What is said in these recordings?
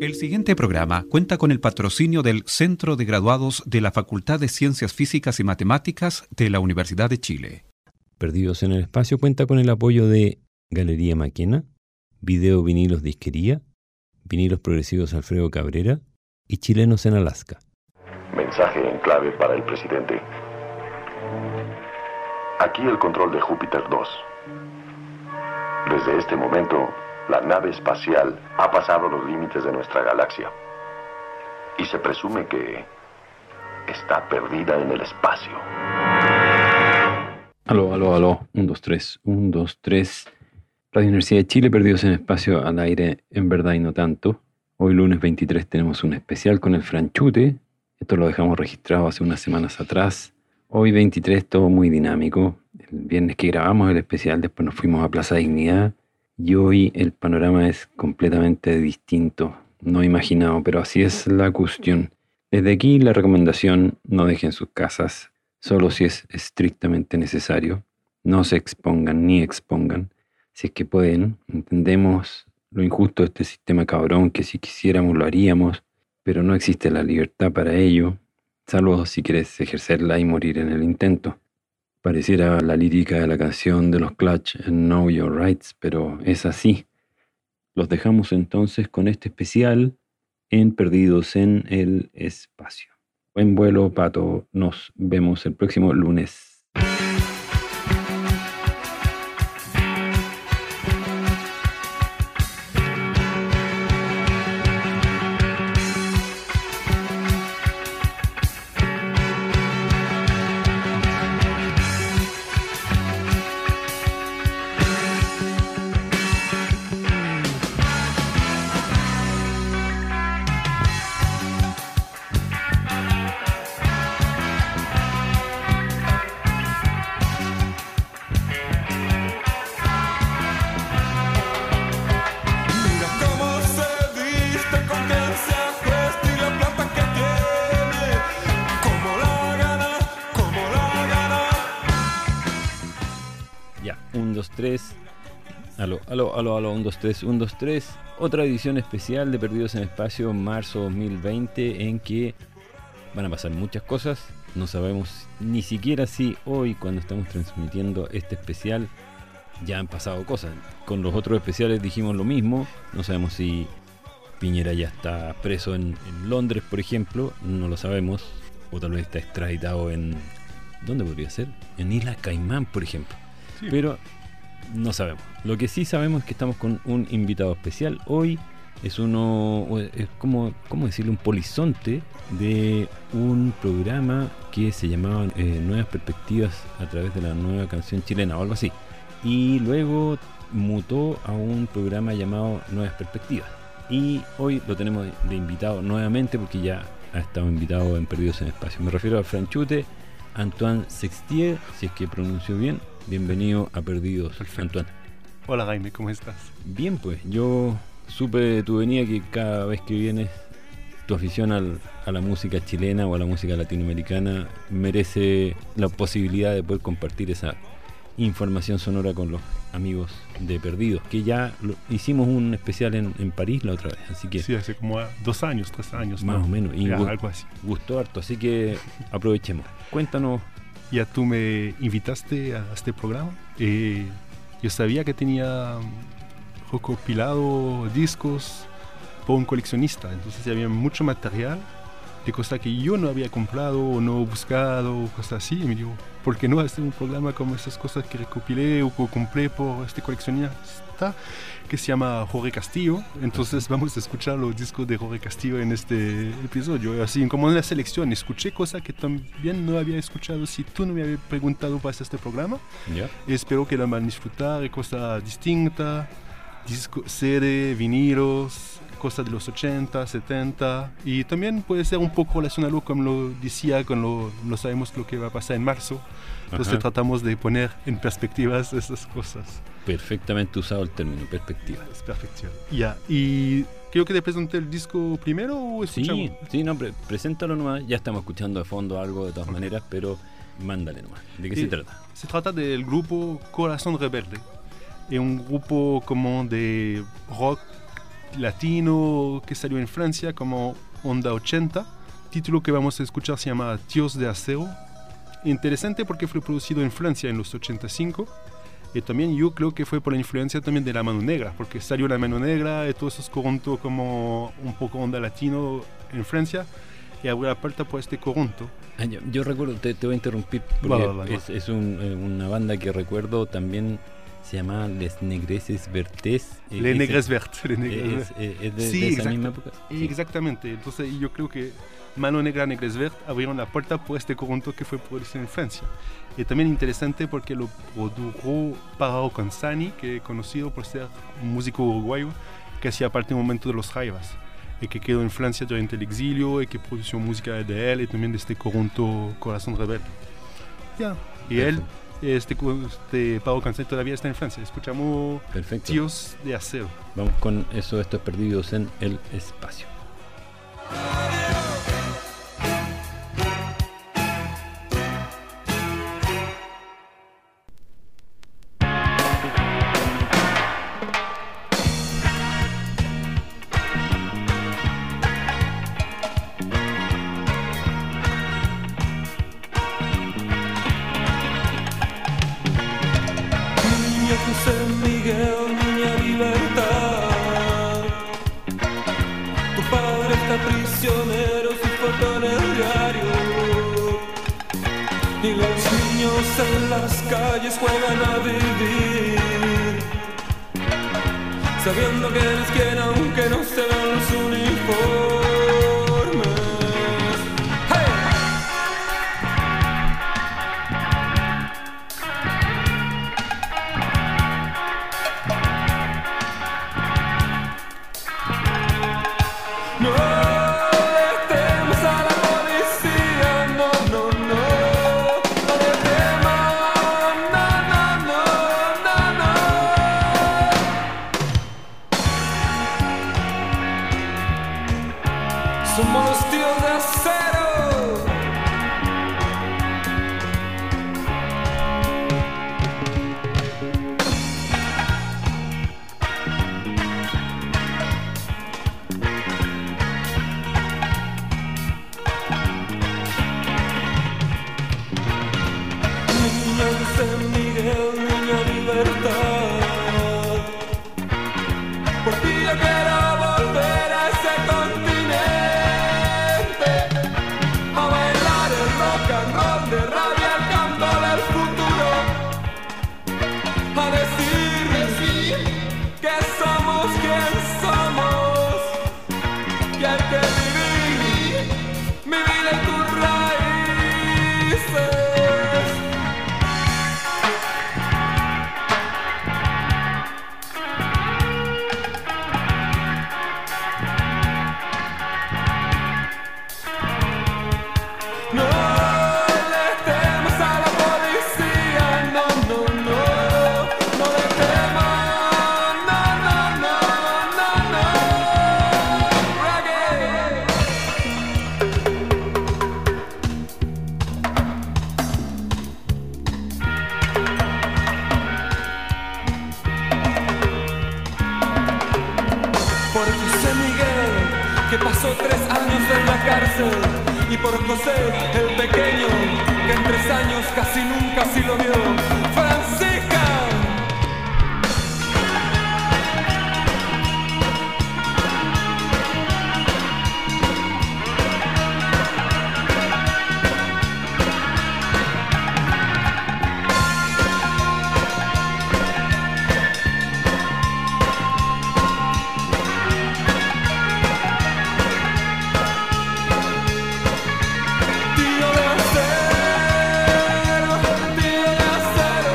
El siguiente programa cuenta con el patrocinio del Centro de Graduados de la Facultad de Ciencias Físicas y Matemáticas de la Universidad de Chile. Perdidos en el Espacio cuenta con el apoyo de Galería Maquena, Video Vinilos Disquería, Vinilos Progresivos Alfredo Cabrera y Chilenos en Alaska. Mensaje en clave para el presidente. Aquí el control de Júpiter 2. Desde este momento, la nave espacial ha pasado los límites de nuestra galaxia y se presume que está perdida en el espacio. Aló. 1, 2, 3. 1, 2, 3. Radio Universidad de Chile, Perdidos en el Espacio al aire, en verdad y no tanto. Hoy lunes 23 tenemos un especial con el Franchute. Esto lo dejamos registrado hace unas semanas atrás. Hoy 23 todo muy dinámico. El viernes que grabamos el especial, después nos fuimos a Plaza Dignidad. Y hoy el panorama es completamente distinto, no imaginado, pero así es la cuestión. Desde aquí la recomendación: no dejen sus casas, solo si es estrictamente necesario. No se expongan ni expongan, si es que pueden. Entendemos lo injusto de este sistema cabrón, que si quisiéramos lo haríamos, pero no existe la libertad para ello, salvo si quieres ejercerla y morir en el intento. Pareciera la lírica de la canción de los Clutch, Know Your Rights, pero es así. Los dejamos entonces con este especial en Perdidos en el Espacio. Buen vuelo, Pato. Nos vemos el próximo lunes. Aló, 1, 2, 3, 1, 2, 3. Otra edición especial de Perdidos en Espacio, marzo 2020, en que van a pasar muchas cosas. No sabemos ni siquiera si hoy, cuando estamos transmitiendo este especial, ya han pasado cosas. Con los otros especiales dijimos lo mismo. No sabemos si Piñera ya está preso en Londres, por ejemplo. No lo sabemos. O tal vez está extraditado en... ¿Dónde podría ser? En Isla Caimán, por ejemplo. Sí. Pero no sabemos. Lo que sí sabemos es que estamos con un invitado especial. Hoy es como, ¿cómo decirlo? Un polizonte de un programa que se llamaba Nuevas Perspectivas a través de la nueva canción chilena o algo así. Y luego mutó a un programa llamado Nuevas Perspectivas. Y hoy lo tenemos de invitado nuevamente porque ya ha estado invitado en Perdidos en Espacio. Me refiero al Franchute, Antoine Sextier, si es que pronuncio bien. Bienvenido a Perdidos, Antoine. Hola Jaime, ¿cómo estás? Bien, pues yo supe de tu venida que cada vez que vienes tu afición a la música chilena o a la música latinoamericana merece la posibilidad de poder compartir esa información sonora con los amigos de Perdidos, que ya hicimos un especial en París la otra vez, así que... Sí, hace como 2 años, 3 años. Más o menos, y algo así. Gustó harto, así que aprovechemos. Cuéntanos. Ya tú me invitaste a este programa. Yo sabía que tenía recopilado discos por un coleccionista, entonces había mucho material de cosas que yo no había comprado o no buscado, cosas así. Y me digo, ¿por qué no hacer un programa como esas cosas que recopilé o que compré por este coleccionista que se llama Jorge Castillo? Entonces vamos a escuchar los discos de Jorge Castillo en este episodio. Así como en la selección, escuché cosas que también no había escuchado si tú no me habías preguntado para hacer este programa. Yeah. Espero que la van a disfrutar de cosas distintas, CD, vinilos, cosas de los 80, 70, y también puede ser un poco relacionado con lo decía, no sabemos lo que va a pasar en marzo. Entonces tratamos de poner en perspectivas esas cosas. Perfectamente usado el término, perspectiva. Es perspectiva. Ya, y creo que te presenté el disco primero o escuchamos. Sí, no, preséntalo nomás. Ya estamos escuchando de fondo algo de todas maneras, pero mándale nomás. ¿De qué se trata? Se trata del grupo Corazón Rebelde. Es un grupo como de rock latino que salió en Francia como Onda 80. El título que vamos a escuchar se llama Tíos de Acero. Interesante porque fue producido en Francia en los 85. Y también yo creo que fue por la influencia también de La Mano Negra, porque salió La Mano Negra y todo eso es conjunto como un poco onda latino en Francia, y abrió la puerta por este conjunto. Yo recuerdo, te voy a interrumpir, porque es una banda que recuerdo también, se llama Les Negresses Vertés. Les Negresses Vertes. ¿Es de esa misma época? Sí. Exactamente, entonces yo creo que Mano Negra, Negresses Vertes abrieron la puerta por este conjunto que fue producido en Francia. Y también interesante porque lo produjo Pájaro Canzani, que es conocido por ser un músico uruguayo que hacía parte en un momento de los Jaivas y que quedó en Francia durante el exilio y que produjo música de él y también de este conjunto Corazón Rebelde. Y él, este Pájaro Canzani todavía está en Francia. Escuchamos Perfecto. Tíos de Acero. Vamos con eso, estos perdidos en el espacio. En las calles juegan a vivir, sabiendo que eres quien aunque no se vean los uniformes. ¡Hey! No le temas a la policía, no, no, no. Somos los tíos de acero. Niño de San Miguel, niño libertad. Por ti yo quiero volver a ese continente, a bailar el rock and roll de rabia al canto del futuro, a decir que somos quien somos, que hay que vivir mi vida en tus raíces. No le temas a la policía, no, no, no. No le temas, no, no, no, no, no. Reggae. Por José Miguel, que pasó 3 años en la cárcel, y por José, el pequeño, que en 3 años casi nunca sí lo vio. ¡Francisca! Tío de acero, tío de acero.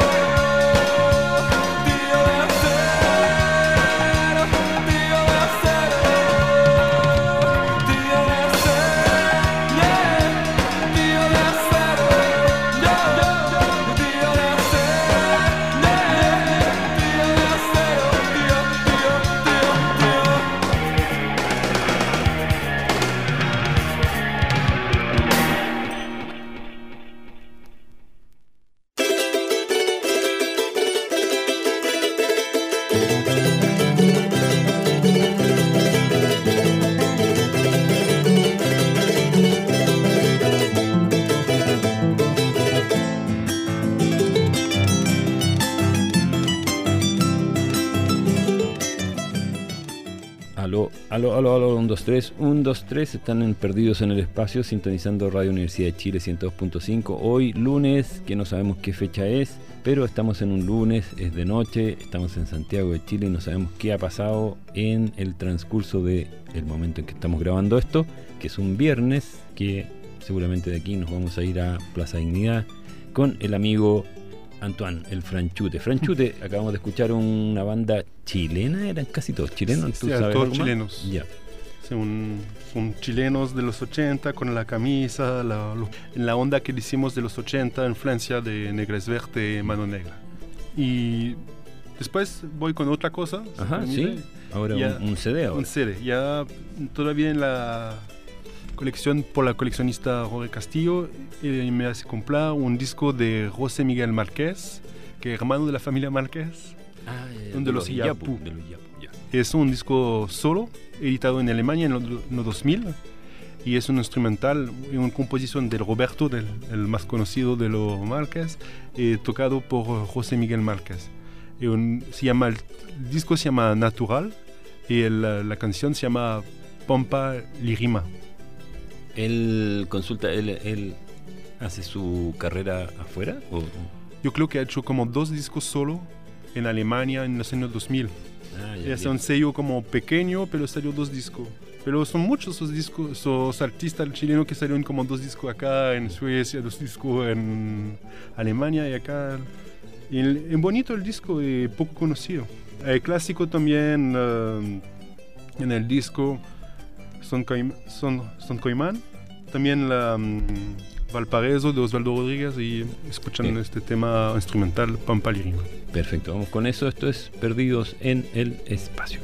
Aló, 1, 2, 3, 1, 2, 3, están Perdidos en el Espacio, sintonizando Radio Universidad de Chile 102.5. Hoy lunes, que no sabemos qué fecha es, pero estamos en un lunes, es de noche, estamos en Santiago de Chile y no sabemos qué ha pasado en el transcurso del momento en que estamos grabando esto, que es un viernes, que seguramente de aquí nos vamos a ir a Plaza Dignidad con el amigo Antoine, el Franchute. Franchute, acabamos de escuchar una banda chilena, eran casi todos chilenos. Sí, todos chilenos. Ya. Sí, son chilenos de los 80 con la camisa, en la onda que hicimos de los 80, influencia de Negres Verde, Mano Negra. Y después voy con otra cosa. Ajá, sí. Ahora ya, un CD ahora. Un CD. Ya todavía en la colección por la coleccionista Jorge Castillo me hace comprar un disco de José Miguel Márquez, que es hermano de la familia Márquez, de los Iyapu. Es un disco solo, editado en Alemania en los 2000, y es un instrumental, una composición de Roberto, el más conocido de los Márquez, tocado por José Miguel Márquez. El disco se llama Natural y la canción se llama Pampa Lirima. ¿Él hace su carrera afuera? ¿O? Yo creo que ha hecho como 2 discos solo en Alemania en los años 2000. Es un sello como pequeño, pero salió 2 discos. Pero son muchos esos discos, esos artistas chilenos que salieron como 2 discos acá en Suecia, 2 discos en Alemania y acá. Y es bonito el disco y poco conocido. El clásico también en el disco Son Coimán, también Valparaíso de Osvaldo Rodríguez, y escuchan este tema instrumental Pampa Lirima. Perfecto, vamos con eso. Esto es Perdidos en el Espacio.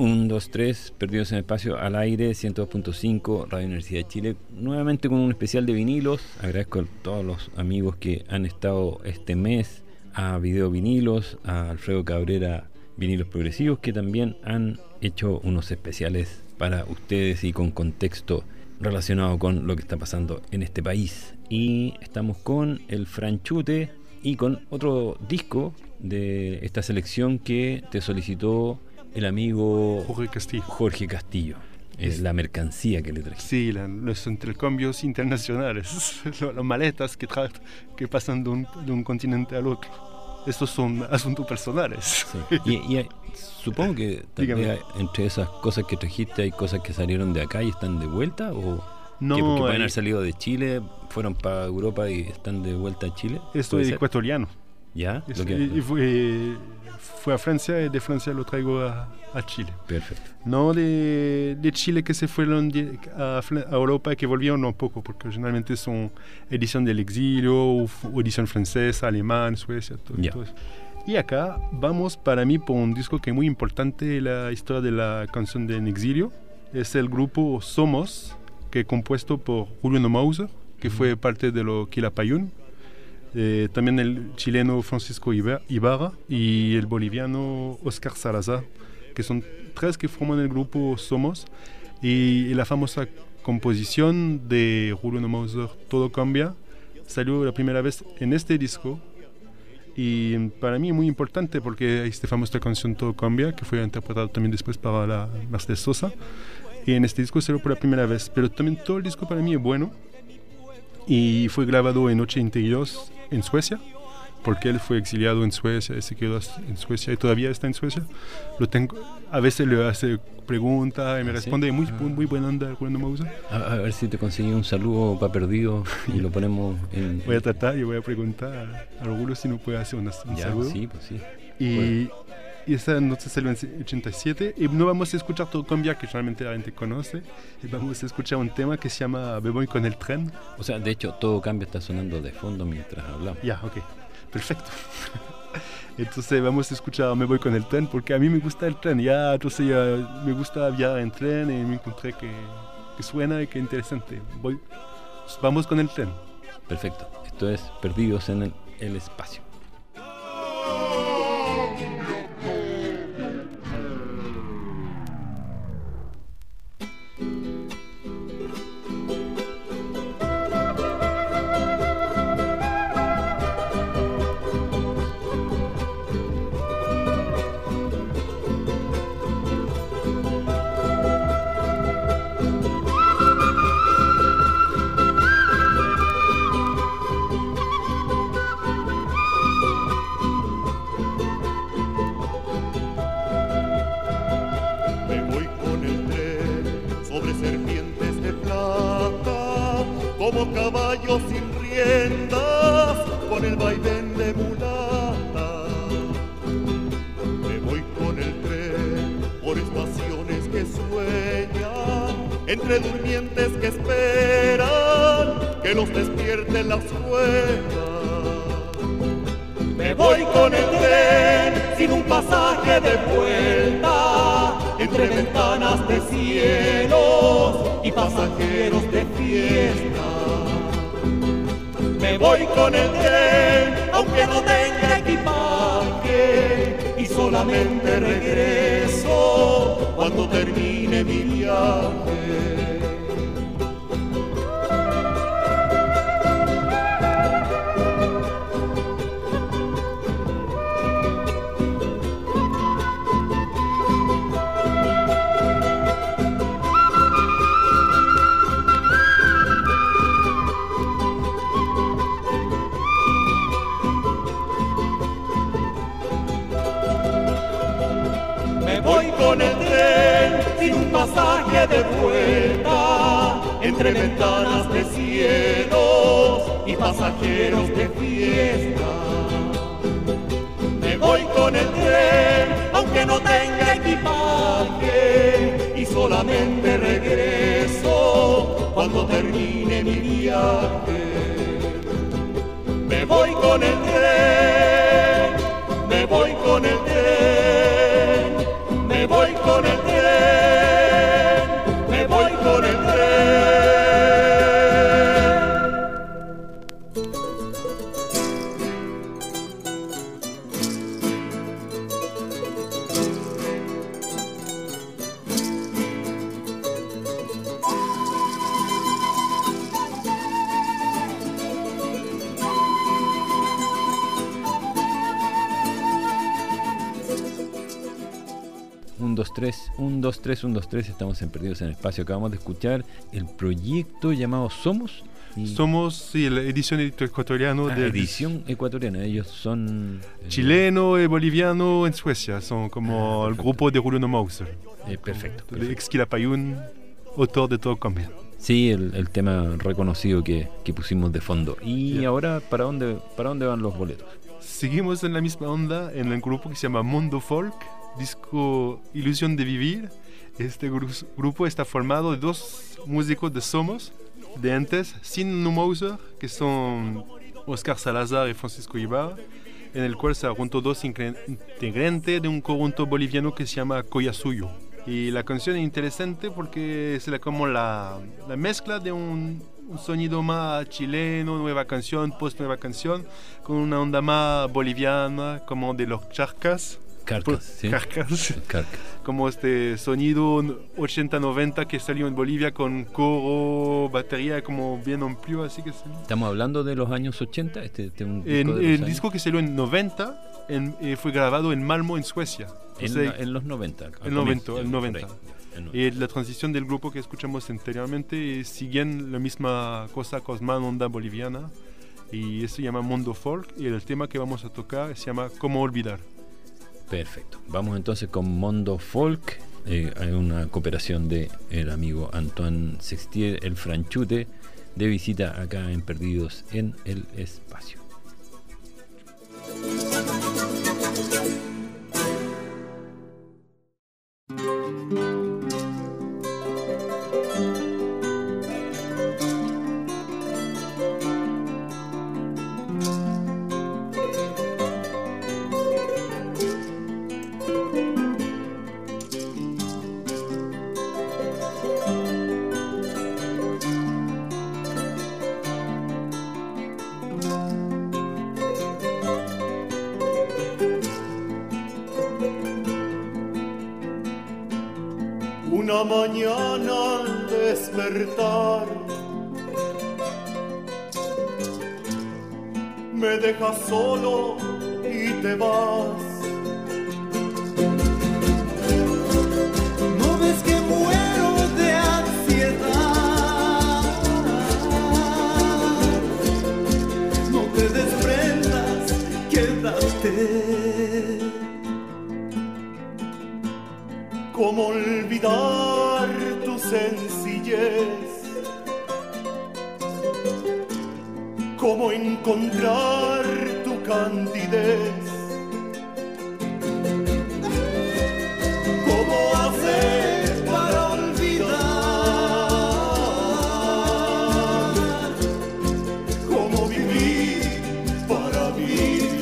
1, 2, 3, Perdidos en el Espacio al aire, 102.5, Radio Universidad de Chile, nuevamente con un especial de vinilos. Agradezco a todos los amigos que han estado este mes, a Video Vinilos, a Alfredo Cabrera, Vinilos Progresivos, que también han hecho unos especiales para ustedes y con contexto relacionado con lo que está pasando en este país. Y estamos con el Franchute y con otro disco de esta selección que te solicitó el amigo Jorge Castillo. Es la mercancía que le traje. Sí, los intercambios internacionales, las maletas que pasan de un continente al otro. Estos son asuntos personales. Sí. Y supongo que también entre esas cosas que trajiste hay cosas que salieron de acá y están de vuelta, o no, que porque pueden haber salido de Chile, fueron para Europa y están de vuelta a Chile. Esto es ecuatoriano. ¿Ya? Y fue a Francia y de Francia lo traigo a Chile. Perfecto. No de Chile que se fueron a Europa y que volvieron un poco, porque generalmente son edición del exilio, o edición francesa, alemán, Suecia, todo eso. Y acá vamos para mí por un disco que es muy importante en la historia de la canción de En Exilio. Es el grupo Somos, que es compuesto por Julio Mauser, que fue parte de lo Quilapayún. También el chileno Francisco Ibarra y el boliviano Oscar Salazar, que son tres que forman el grupo Somos. Y la famosa composición de Julio Mauser, Todo Cambia, salió la primera vez en este disco. Y para mí es muy importante porque esta famosa canción Todo Cambia, que fue interpretada también después para la Mercedes Sosa, y en este disco salió por la primera vez. Pero también todo el disco para mí es bueno. Y fue grabado en 82 en Suecia, porque él fue exiliado en Suecia y se quedó en Suecia y todavía está en Suecia. A veces le hace preguntas y me responde. Muy buena onda, Julio Mauser. A ver si te conseguí un saludo para Perdido y lo ponemos en... Voy a tratar y voy a preguntar a Rulo si no puede hacer un saludo. Sí, pues sí. Y esa noche salió en 87 y no vamos a escuchar Todo Cambia, que realmente la gente conoce, y vamos a escuchar un tema que se llama Me voy con el tren. O sea, de hecho, Todo Cambia está sonando de fondo mientras hablamos. Ya, ok, perfecto. Entonces vamos a escuchar Me voy con el tren, porque a mí me gusta el tren, entonces me gusta viajar en tren y me encontré que suena y que interesante. Vamos con el tren. Perfecto, esto es Perdidos en el Espacio. Como caballo sin riendas, con el vaivén de mulata. Me voy con el tren por estaciones que sueñan, entre durmientes que esperan que los despierten las ruedas. Me voy con el tren sin un pasaje de vuelta, entre ventanas de cielos y pasajeros de fiesta. Me voy con el tren, aunque no tenga equipaje, y solamente regreso cuando termine mi viaje. Con el tren sin un pasaje de vuelta, entre ventanas de cielos y pasajeros de fiesta. Me voy con el tren aunque no tenga equipaje, y solamente regreso cuando termine mi viaje. Me voy con el tren, me voy con el tren, me voy con el tren. 1, 2, 3, 1, 2, 3, 1, 2, 3. Estamos en Perdidos en el Espacio. Acabamos de escuchar el proyecto llamado Somos. Somos, sí, la edición ecuatoriano de edición ecuatoriana. Ellos son chileno y boliviano en Suecia. Son como el grupo de Julio Mauser. Perfecto. De Exquilapayún, autor de Todo Cambia. Sí, el tema reconocido que pusimos de fondo. Y ahora, ¿para dónde van los boletos? Seguimos en la misma onda en el grupo que se llama Mundo Folk, disco Ilusión de Vivir. Este grupo está formado de 2 músicos de Somos, de antes, sin Mauser, que son Oscar Salazar y Francisco Ibarra, en el cual se juntó 2 integrantes de un conjunto boliviano que se llama Collasuyo. Y la canción es interesante porque es como la mezcla de un sonido más chileno, nueva canción, post-nueva canción, con una onda más boliviana, como de los charcas. Carcas, ¿sí? Carcas. Carcas. Como este sonido 80-90 que salió en Bolivia con coro, batería, como bien amplio, así que sí. ¿Estamos hablando de los años 80? El disco que salió en 90 fue grabado en Malmö, en Suecia. En los 90. El 90. Y la transición del grupo que escuchamos anteriormente siguen la misma cosa, con más onda boliviana. Y eso se llama Mundo Folk. Y el tema que vamos a tocar se llama Cómo Olvidar. Perfecto. Vamos entonces con Mundo Folk. Hay una cooperación de el amigo Antoine Sextier, el Franchute, de visita acá en Perdidos en el Espacio. Una mañana al despertar me dejas solo y te vas. No ves que muero de ansiedad. No te desprendas, quédate. ¿Cómo olvidar tu sencillez? ¿Cómo encontrar tu candidez? ¿Cómo hacer para olvidar? ¿Cómo vivir para vivir?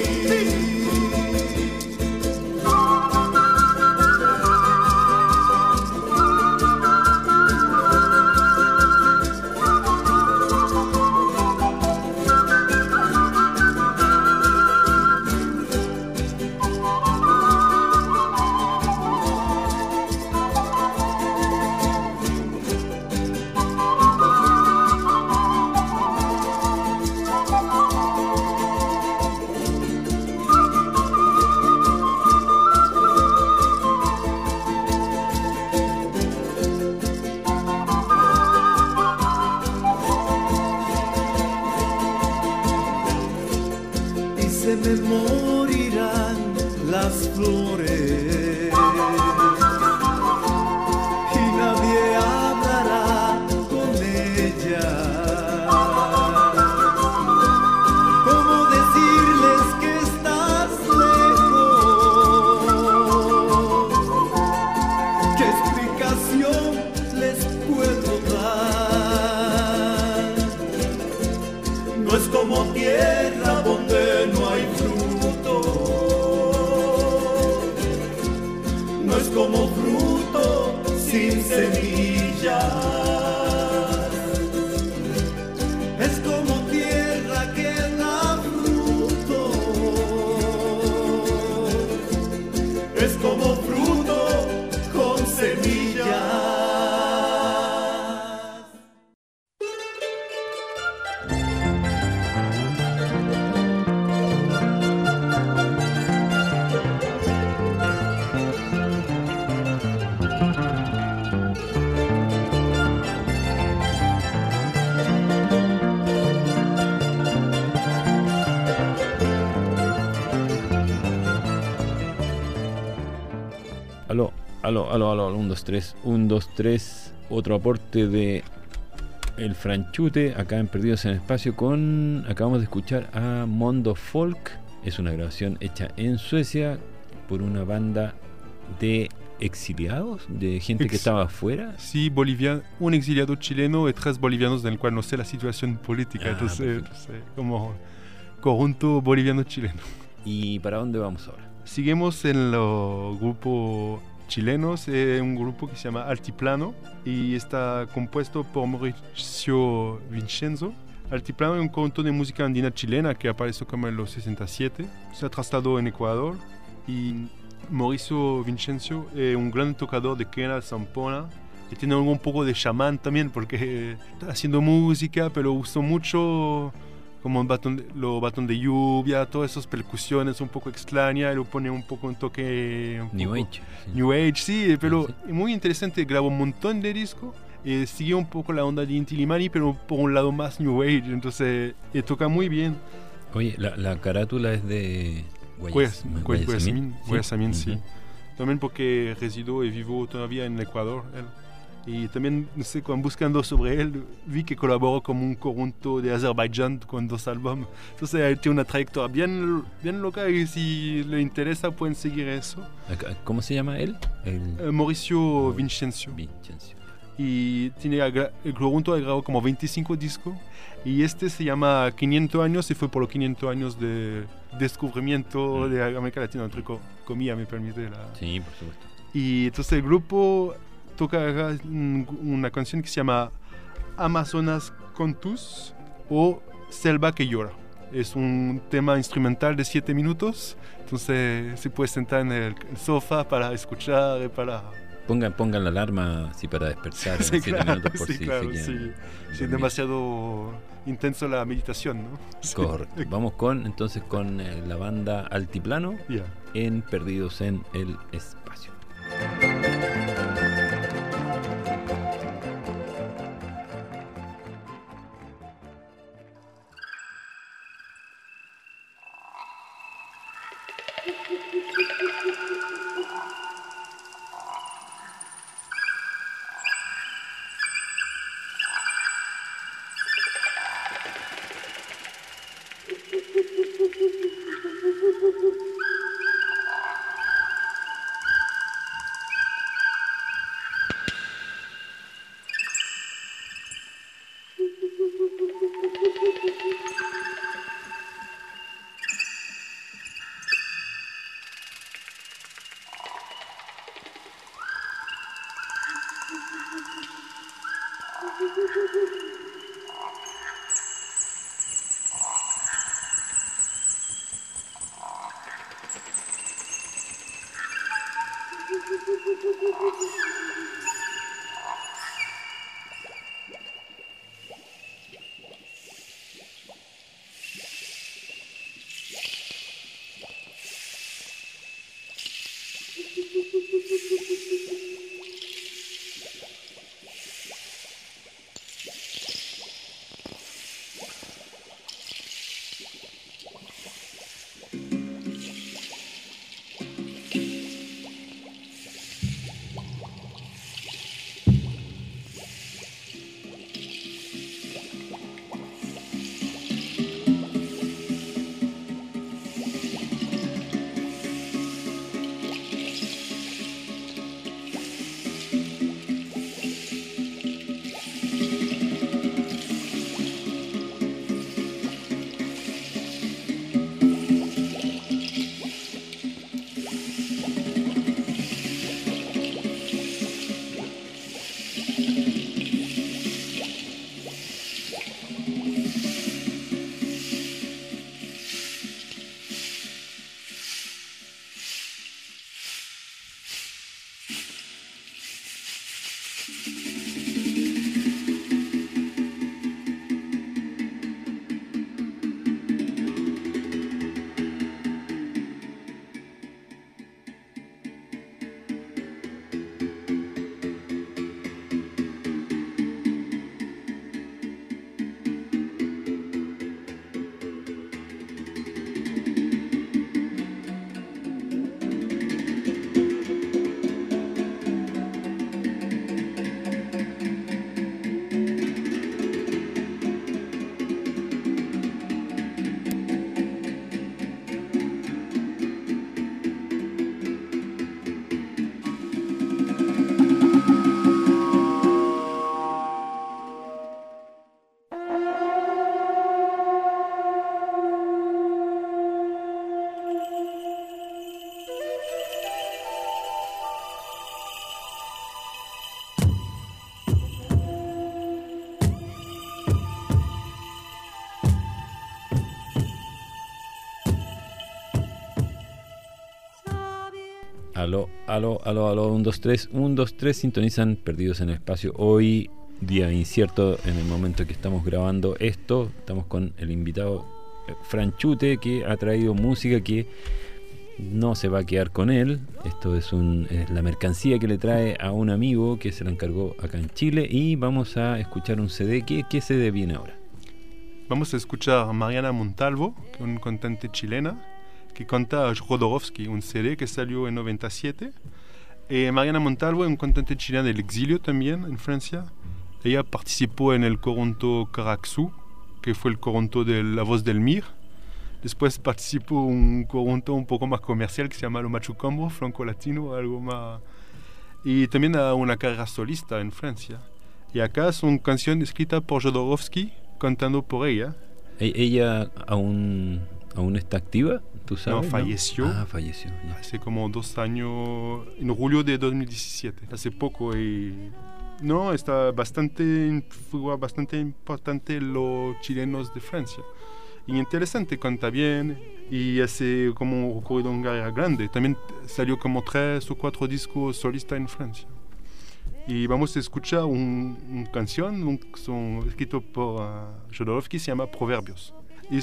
Se me morirán las flores y nadie hablará con ellas. ¿Cómo decirles que estás lejos? ¿Qué explicación les puedo dar? No es como tierra donde no hay fruto, no es como fruto sin semillas, es como tierra que da fruto, es como fruto con semillas. Aló, 1, 2, 3, 1, 2, 3. Otro aporte de El Franchute, acá en Perdidos en el Espacio, acabamos de escuchar a Mondo Folk. Es una grabación hecha en Suecia por una banda de exiliados, de gente que estaba afuera. Sí, un exiliado chileno y 3 bolivianos, del cual no sé la situación política, entonces como conjunto boliviano-chileno. ¿Y para dónde vamos ahora? Seguimos en los grupos chilenos, un grupo que se llama Altiplano y está compuesto por Mauricio Vincenzo. Altiplano es un conjunto de música andina chilena que apareció como en los 67, se ha trasladado en Ecuador y Mauricio Vincenzo es un gran tocador de quena, zampona y tiene un poco de chamán también porque está haciendo música, pero usó mucho como los batón de lluvia, todas esas percusiones un poco extrañas, y lo pone un poco un toque... New Age. Sí. New Age, sí, pero Sí. muy interesante, grabó un montón de discos, sigue un poco la onda de Inti Illimani, pero por un lado más New Age, entonces toca muy bien. Oye, la carátula es de Guayasamín, sí. Ujú. También porque residió y vivo todavía en Ecuador, él. Y también, no sé, cuando buscando sobre él, vi que colaboró con un conjunto de Azerbaiyán con 2 álbumes. Entonces, tiene una trayectoria bien loca y si le interesa pueden seguir eso. ¿Cómo se llama él? Mauricio Vincenzo. Vincenzo. Y el conjunto ha grabado como 25 discos. Y este se llama 500 años y fue por los 500 años de descubrimiento de América Latina, entre comillas, me permite la... Sí, por supuesto. Y entonces el grupo toca una canción que se llama Amazonas Contus o Selva que llora. Es un tema instrumental de 7 minutos, entonces se puede sentar en el sofá para escuchar, para... Pongan la alarma así para despertar en 7 minutos por si claro, se quieren sí. Sí, es dormir. demasiado intenso la meditación, ¿no? Correcto. Vamos entonces con la banda Altiplano Ya. en Perdidos en el Espacio. Aló, 1, 2, 3, 1, 2, 3, sintonizan Perdidos en el Espacio. Hoy, día incierto en el momento que estamos grabando esto, estamos con el invitado Franchute, que ha traído música que no se va a quedar con él. Esto es la mercancía que le trae a un amigo que se la encargó acá en Chile, y vamos a escuchar un CD. ¿Qué CD viene ahora? Vamos a escuchar a Mariana Montalvo, que es una cantante chilena, que canta a Jodorowsky, un CD que salió en 97. Mariana Montalvo es una cantante chilena del exilio también en Francia. Ella participó en el Coronto Caraxú, que fue el Coronto de La Voz del Mir. Después participó en un Coronto un poco más comercial que se llama Lo Machucambo, Franco Latino, algo más. Y también a una carrera solista en Francia. Y acá son canciones escritas por Jodorowsky, cantando por ella. ¿Ella aún está activa? ¿Tú sabes? No, falleció. Ah, falleció. Ya. Hace como 2 años, en julio de 2017, hace poco. Y no, fue bastante importante los chilenos de Francia. Y interesante, canta bien y hace como ocurrido una carrera grande. También salió como 3 o 4 discos solistas en Francia. Y vamos a escuchar una canción escrito por Jodorowsky, se llama Proverbios. Y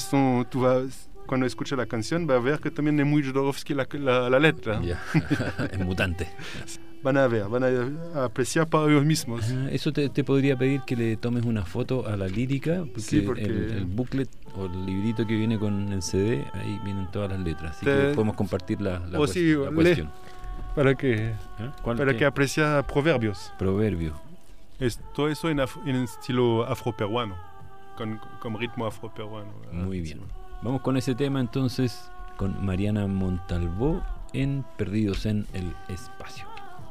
cuando escucha la canción va a ver que también es muy Jodorowsky la letra. Ya, es mutante. Van a apreciar para ellos mismos. Eso te podría pedir que le tomes una foto a la lírica, porque, sí, el booklet o el librito que viene con el CD, ahí vienen todas las letras, así que podemos compartir la cuestión. Para que aprecie Proverbios. Proverbio. Todo eso en estilo afroperuano, con ritmo afroperuano. Muy bien. Vamos con ese tema entonces, con Mariana Montalvo en Perdidos en el Espacio.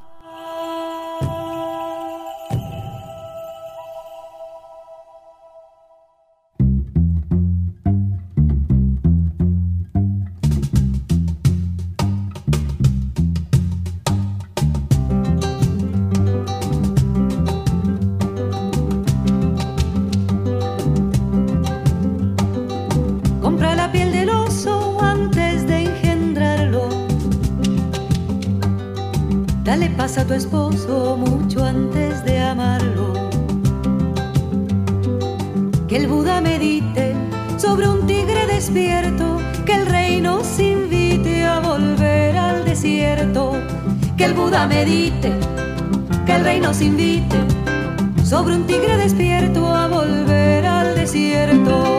A tu esposo mucho antes de amarlo, que el Buda medite sobre un tigre despierto, que el rey nos invite a volver al desierto, que el Buda medite, que el rey nos invite sobre un tigre despierto a volver al desierto.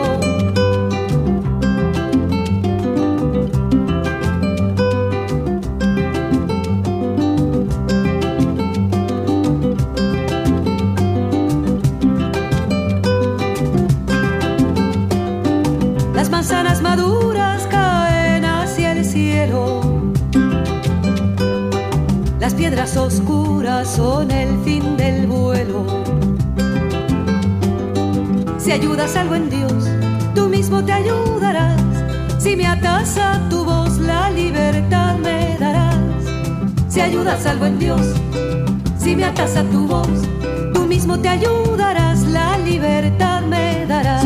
Manzanas maduras caen hacia el cielo, las piedras oscuras son el fin del vuelo. Si ayudas algo en Dios, tú mismo te ayudarás. Si me atas a tu voz, la libertad me darás. Si ayudas algo en Dios, si me atas a tu voz, tú mismo te ayudarás, la libertad me darás.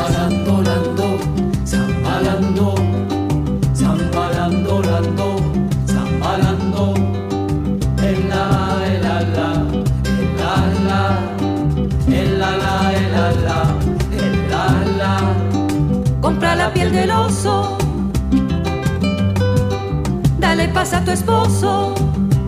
Zambalando, zambalando, lando, zambalando, el la, el ala, el ala, el ala, el ala, el ala. Compra la piel del oso, dale paz a tu esposo,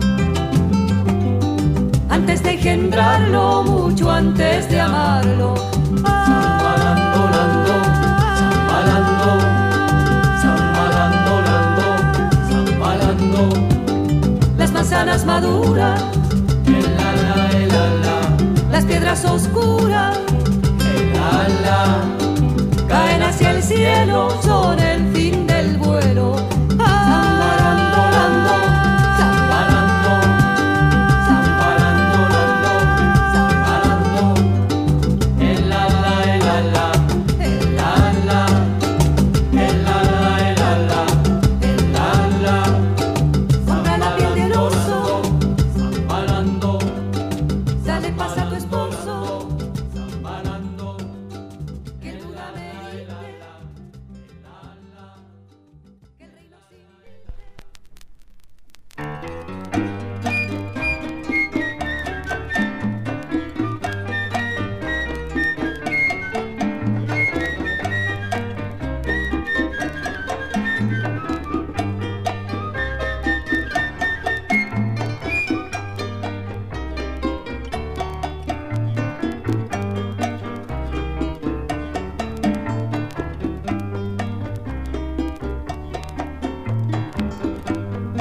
antes de engendrarlo, mucho antes de amarlo. Zambalando, lando, zambalando, zambalando, lando, zambalando. Las manzanas maduras, el ala, las piedras oscuras, el ala. caen hacia el cielo, son el fin del vuelo. Zambalando, lando, zambalando, zambalando, lando, zambalando. El ala, el ala, el ala, el ala, el ala, el ala. Compra la piel del oso, Zambalando, dale paz a tu esposo, zambalando. que tú la medite, que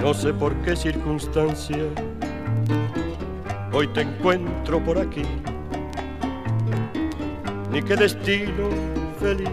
No sé por qué circunstancia hoy te encuentro por aquí, ni qué destino feliz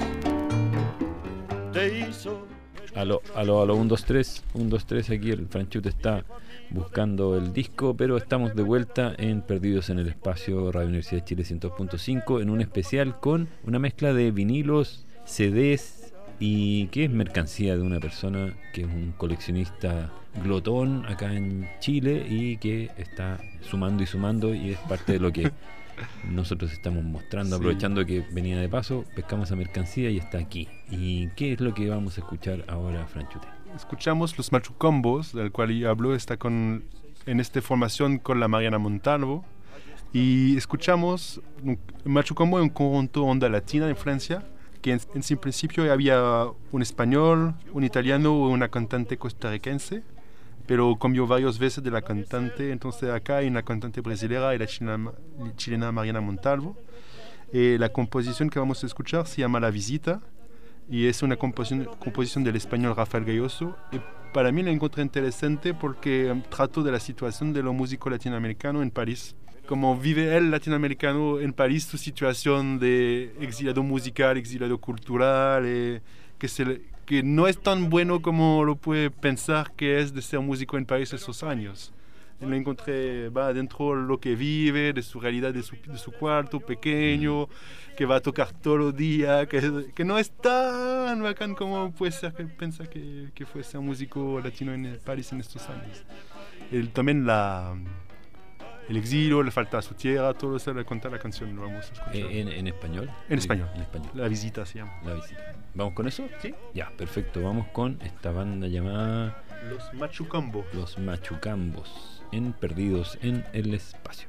te hizo. Aló, 1, 2, 3, 1, 2, 3, aquí el Franchute está buscando el disco, pero estamos de vuelta en Perdidos en el Espacio, Radio Universidad de Chile 102.5, en un especial con una mezcla de vinilos, CDs y que es mercancía de una persona que es un coleccionista glotón acá en Chile y que está sumando y es parte de lo que nosotros estamos mostrando, aprovechando que venía de paso, pescamos esa mercancía y está aquí. ¿Y qué es lo que vamos a escuchar ahora, Franchute? Escuchamos los Machucombos, del cual yo hablo, está en esta formación con la Mariana Montalvo, y escuchamos Machucombo en un conjunto onda latina en Francia, que en su principio había un español, un italiano y una cantante costarricense, pero cambió varias veces de la cantante. Entonces acá hay una cantante brasileña y la chilena Mariana Montalvo. La composición que vamos a escuchar se llama La Visita y es una composición del español Rafael Gayoso. Y para mí la encontré interesante porque trato de la situación de los músicos latinoamericanos en París. Como vive el latinoamericano en París, su situación de exiliado musical, exiliado cultural, que no es tan bueno como lo puede pensar que es de ser músico en París esos años. Lo encontré, va dentro de lo que vive, de su realidad, de su cuarto pequeño, que va a tocar todos los días, que no es tan bacán como puede ser que piensa que fue ser músico latino en París en estos años. También el exilio, le falta a su tierra, todo eso le cuenta la canción, lo vamos a escuchar. ¿En español? En español. En español. La Visita se llama. La Visita. ¿Vamos con eso? Sí. Ya, perfecto. Vamos con esta banda llamada Los Machucambos. Los Machucambos, en Perdidos en el Espacio.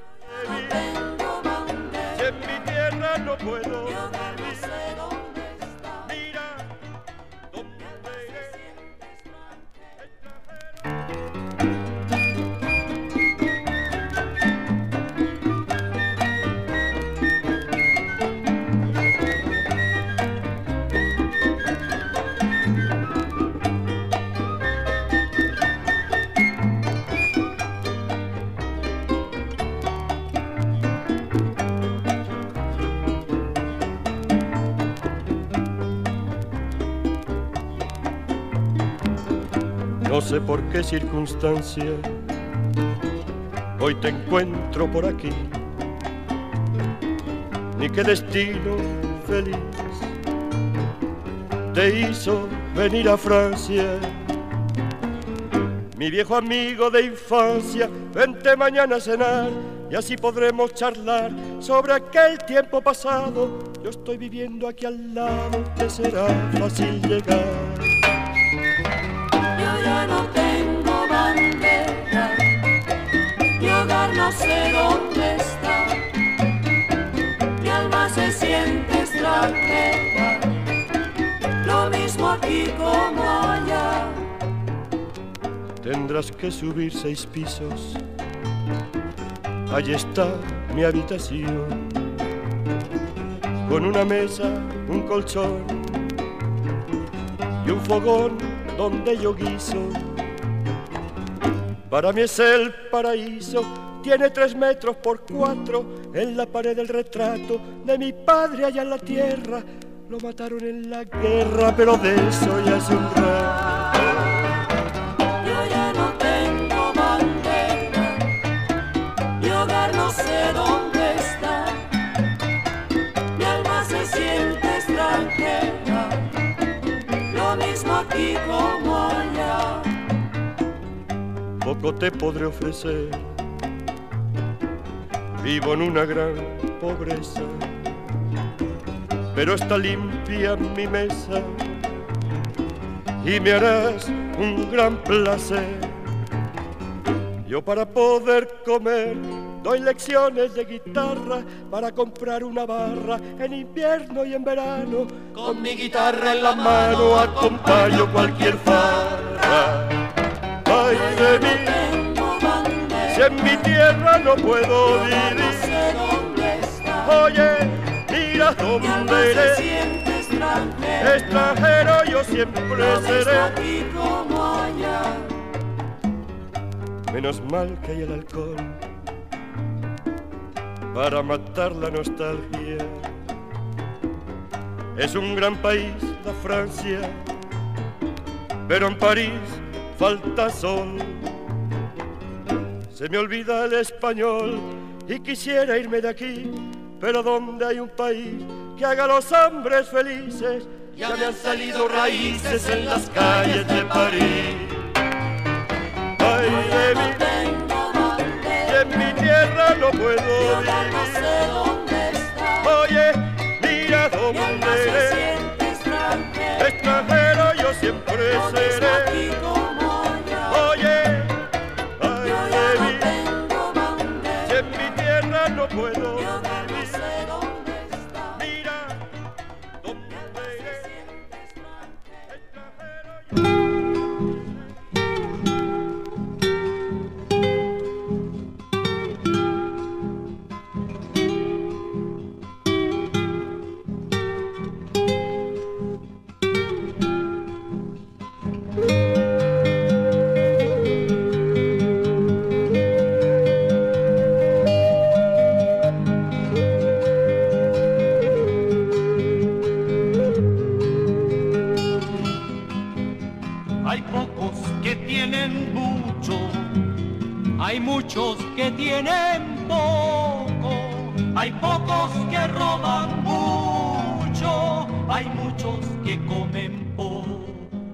Si en mi tierra no puedo, mira dónde iré. No sé por qué circunstancia hoy te encuentro por aquí, ni qué destino feliz te hizo venir a Francia. Mi viejo amigo de infancia, vente mañana a cenar y así podremos charlar sobre aquel tiempo pasado. Yo estoy viviendo aquí al lado, te será fácil llegar. Yo ya no tengo bandera, mi hogar no sé dónde está, mi alma se siente extranjera, lo mismo aquí como allá. Tendrás que subir 6 pisos, allí está mi habitación, con una mesa, un colchón y un fogón donde yo guiso. Para mí es el paraíso, tiene 3 metros por 4, en la pared del retrato de mi padre allá en la tierra. Lo mataron en la guerra, pero de eso ya hace un rato. Yo ya no tengo bandera, mi hogar no sé dónde está, mi alma se siente extranjera, lo mismo aquí como allá. Poco te podré ofrecer, vivo en una gran pobreza, pero está limpia mi mesa y me harás un gran placer. Yo para poder comer doy lecciones de guitarra, para comprar una barra en invierno y en verano. Con mi guitarra en la mano acompaño cualquier farra. Ay de mí, si en mi tierra no puedo vivir. Oye, mira dónde eres, extranjero yo siempre seré. Aquí como allá. Menos mal que hay el alcohol para matar la nostalgia. Es un gran país la Francia, pero en París falta sol. Se me olvida el español y quisiera irme de aquí, pero donde hay un país que haga a los hombres felices, ya me han salido raíces en las calles de París. Ay, de mí, que en mi tierra no puedo vivir. Oye, mira dónde eres, extranjero yo siempre seré. Oye, ay, de mí, que en mi tierra no puedo vivir. Mira dónde eres, extranjero yo. Hay pocos que tienen mucho, hay muchos que tienen poco, hay pocos que roban mucho, hay muchos que comen poco.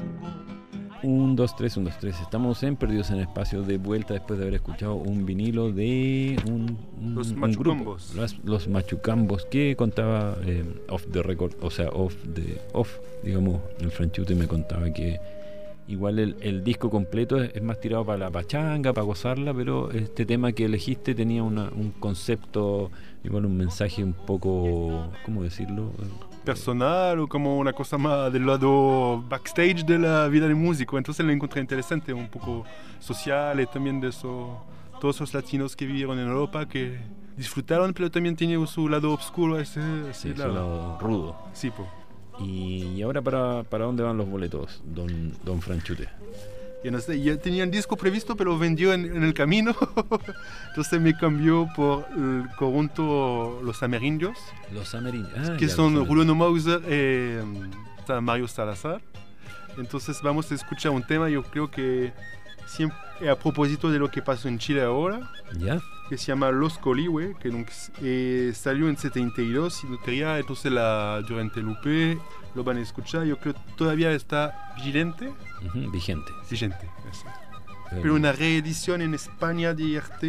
1, 2, 3, 1, 2, 3. Estamos en Perdidos en el Espacio, de vuelta después de haber escuchado un vinilo de Los un Machucambos. grupo, los Machucambos, que contaba off the record, o sea, digamos, el Franchute me contaba que igual el disco completo es más tirado para la pachanga, para gozarla, pero este tema que elegiste tenía un concepto, igual un mensaje un poco, ¿cómo decirlo? Personal o como una cosa más del lado backstage de la vida del músico. Entonces lo encontré interesante, un poco social, y también de eso, todos los latinos que vivieron en Europa, que disfrutaron, pero también tiene su lado oscuro, ese Sí, lado. su lado rudo. Sí, po. Y ahora para dónde van los boletos, don Franchute. Ya no sé, ya tenía el disco previsto, pero vendió en el camino. Entonces me cambió por el conjunto Los Amerindios, Los Amerindios. que son Julio Mauser y Mario Salazar. Entonces vamos a escuchar un tema, yo creo que siempre a propósito de lo que pasó en Chile ahora, ¿Ya? que se llama Los Coligüe, que donc, salió en 72 y no quería, entonces durante el UP lo van a escuchar. Yo creo que todavía está vigente. Vigente. Eso. Pero una reedición en España de IRT,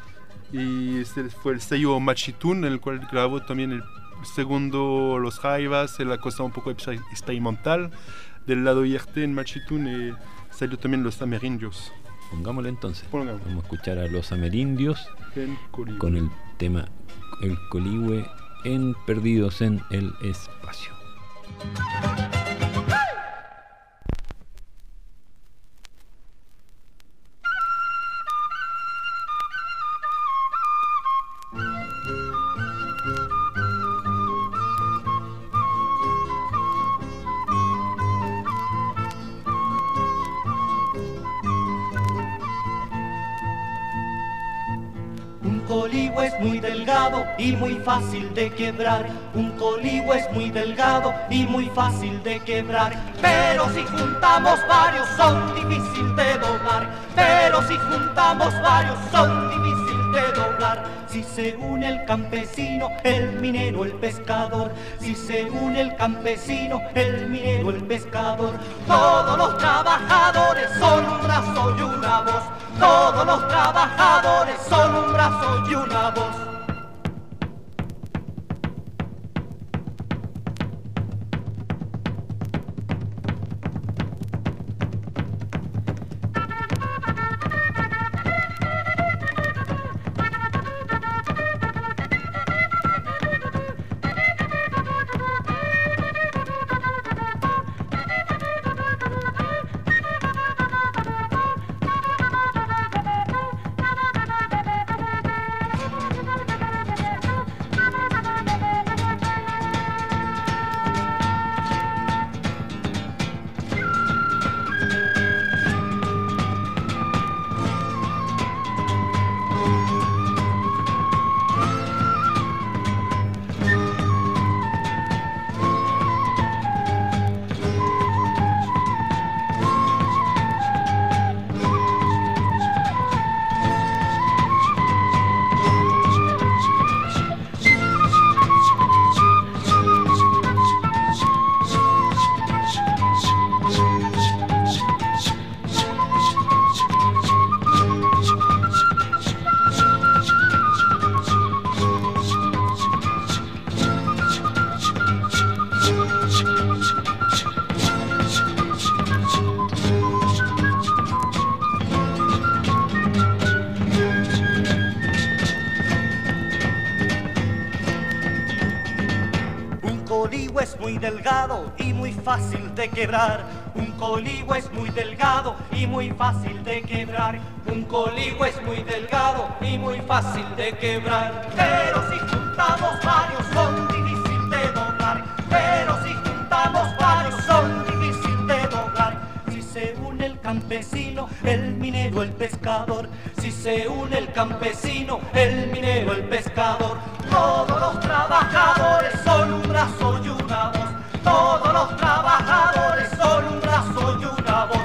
y este fue el sello Machitún, en el cual grabó también el segundo Los Jaivas, la cosa un poco experimental del lado IRT en Machitún, salió también Los Amerindios. Pongámosle entonces. Pongamos. Vamos a escuchar a Los Amerindios En Coligüe. con el tema El Coligüe en Perdidos en el Espacio. Un coligüe es muy delgado y muy fácil de quebrar. Un coligüe es muy delgado y muy fácil de quebrar. Pero si juntamos varios son difícil de doblar. Pero si juntamos varios son difícil de doblar. Si se une el campesino, el minero, el pescador. Si se une el campesino, el minero, el pescador. Todos los trabajadores son un brazo y una voz. Todos los trabajadores son un brazo y una voz. delgado y muy fácil de quebrar. Un coligüe es muy delgado y muy fácil de quebrar. Un coligüe es muy delgado y muy fácil de quebrar. Pero si juntamos varios son difícil de doblar. Pero si juntamos varios son difícil de doblar. Si se une el campesino, el minero, el pescador. Si se une el campesino, el minero, el pescador. Todos los trabajadores son un brazo y una voz. Todos los trabajadores son un brazo y una voz.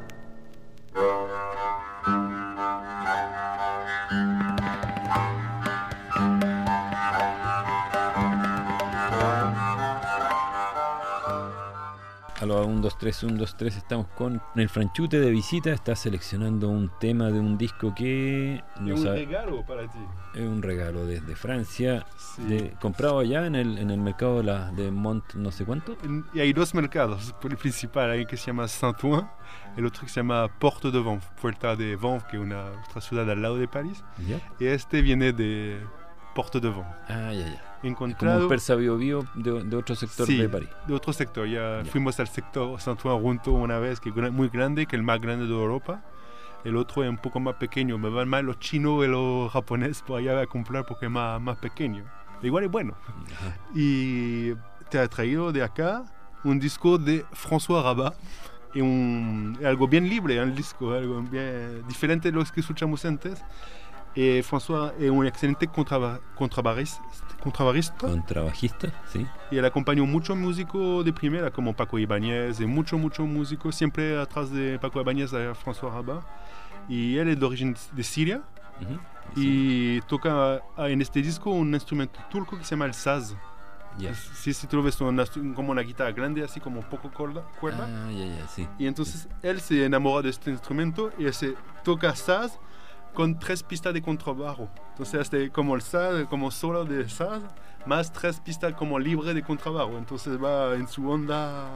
Aló, 1, 2, 3, 1, 2, 3, estamos con el Franchute de visita, está seleccionando un tema de un disco que... Es un regalo para ti. Es un regalo desde Francia, Sí. comprado allá en el mercado de Mont no sé cuánto. Y hay dos mercados, el principal, hay que se llama Saint-Ouen, el otro que se llama Porte de Vanves, Puerta de Vanves, que es una otra ciudad al lado de París, ¿Ya? y este viene de Porte de Vanves. Ah, ya. Como Encontrado un persa bio de otro sector Sí, de París. de otro sector. Ya Ya. fuimos al sector Saint-Ouen junto una vez, que es muy grande, que es el más grande de Europa. El otro es un poco más pequeño. Me van más los chinos y los japoneses por allá a comprar porque es más pequeño. Igual es bueno. Ajá. Y te ha traído de acá un disco de François Rabat. Y algo bien libre, el disco, algo bien diferente de los que escuchamos antes. François es un excelente contrabajista. Contrabajista, sí. Y él acompañó muchos músicos de primera, como Paco Ibáñez, y muchos músicos, siempre atrás de Paco Ibáñez a François Rabat. Y él es de origen de Siria Ujú. y toca en este disco un instrumento turco que se llama el saz. Ya. Si tú lo ves, como una guitarra grande, así como poco cuerda. Ah, ya, sí. Y entonces él se enamora de este instrumento y él se toca saz con 3 pistas de contrabajo. Entonces este, como el saz, como solo de saz, más 3 pistas como libre de contrabajo. Entonces va en su onda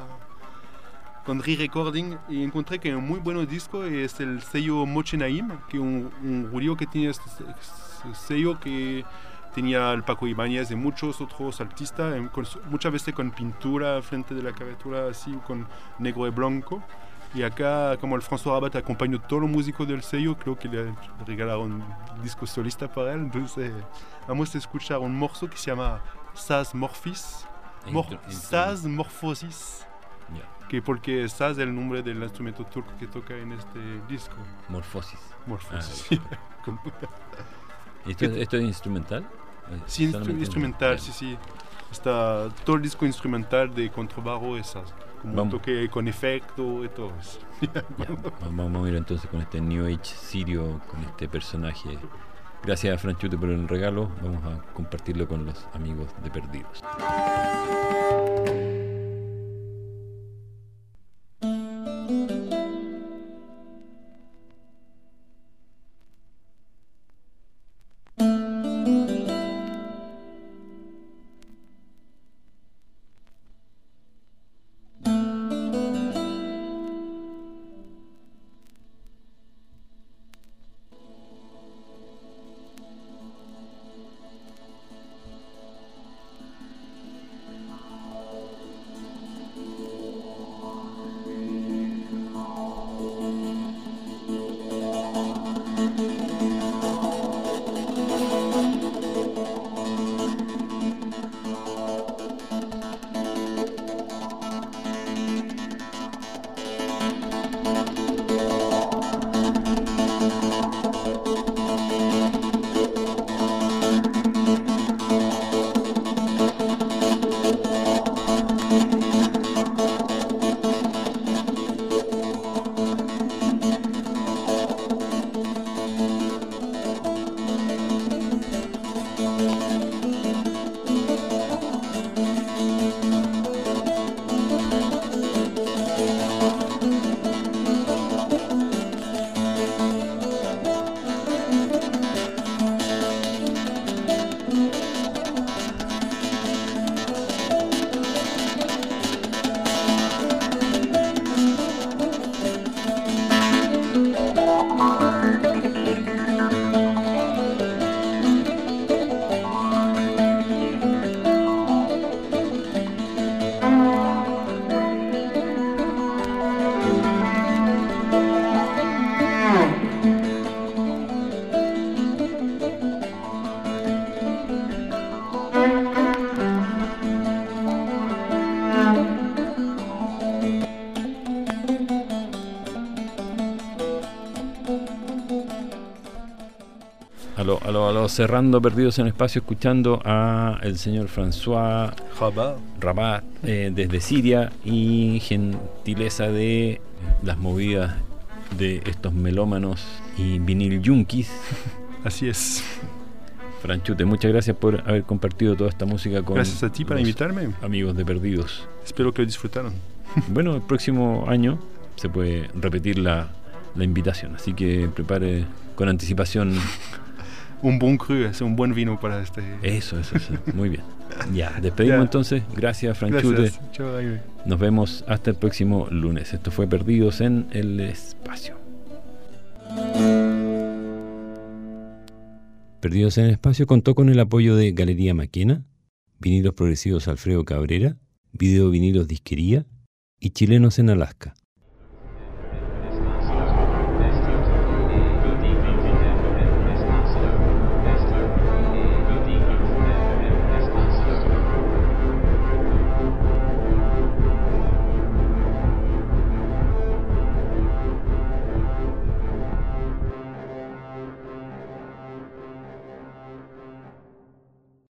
con re-recording y encontré que es un muy buen disco y es el sello Moche Naim, que es un judío que tiene este sello que tenía el Paco Ibáñez y muchos otros artistas, muchas veces con pintura al frente de la carátula, así con negro y blanco. Y acá, como el François Rabat acompañó todos los músicos del sello, creo que le regalaron un disco solista para él. Entonces, vamos a escuchar un morceau que se llama Saz Morphis. Saz Morphosis. Ya. Que porque saz es el nombre del instrumento turco que toca en este disco. Morfosis. Morphosis. ¿Esto es instrumental? Sí, Solamente instrumental, sí. Está todo el disco instrumental de contrabajo y saz. Como un Vamos. toque con efecto y todo eso. Ya, vamos a ir entonces con este New Age sirio, con este personaje. Gracias a Franchute por el regalo. Vamos a compartirlo con los amigos de Perdidos. Aló, cerrando Perdidos en el Espacio, escuchando a el señor François Rabat desde Siria, y gentileza de las movidas de estos melómanos y vinil junkies. Así es. Franchute, muchas gracias por haber compartido toda esta música con Gracias a ti por invitarme. Amigos de Perdidos. Espero que lo disfrutaron. Bueno, el próximo año se puede repetir la invitación, así que prepare con anticipación. Un buen cru, es un buen vino para este. Eso, muy bien. Ya, despedimos entonces. Gracias, Franchute. Gracias. Chao, Jaime. Nos vemos hasta el próximo lunes. Esto fue Perdidos en el Espacio. Perdidos en el Espacio contó con el apoyo de Galería Maquena, Vinilos Progresivos Alfredo Cabrera, Video Vinilos Disquería y Chilenos en Alaska.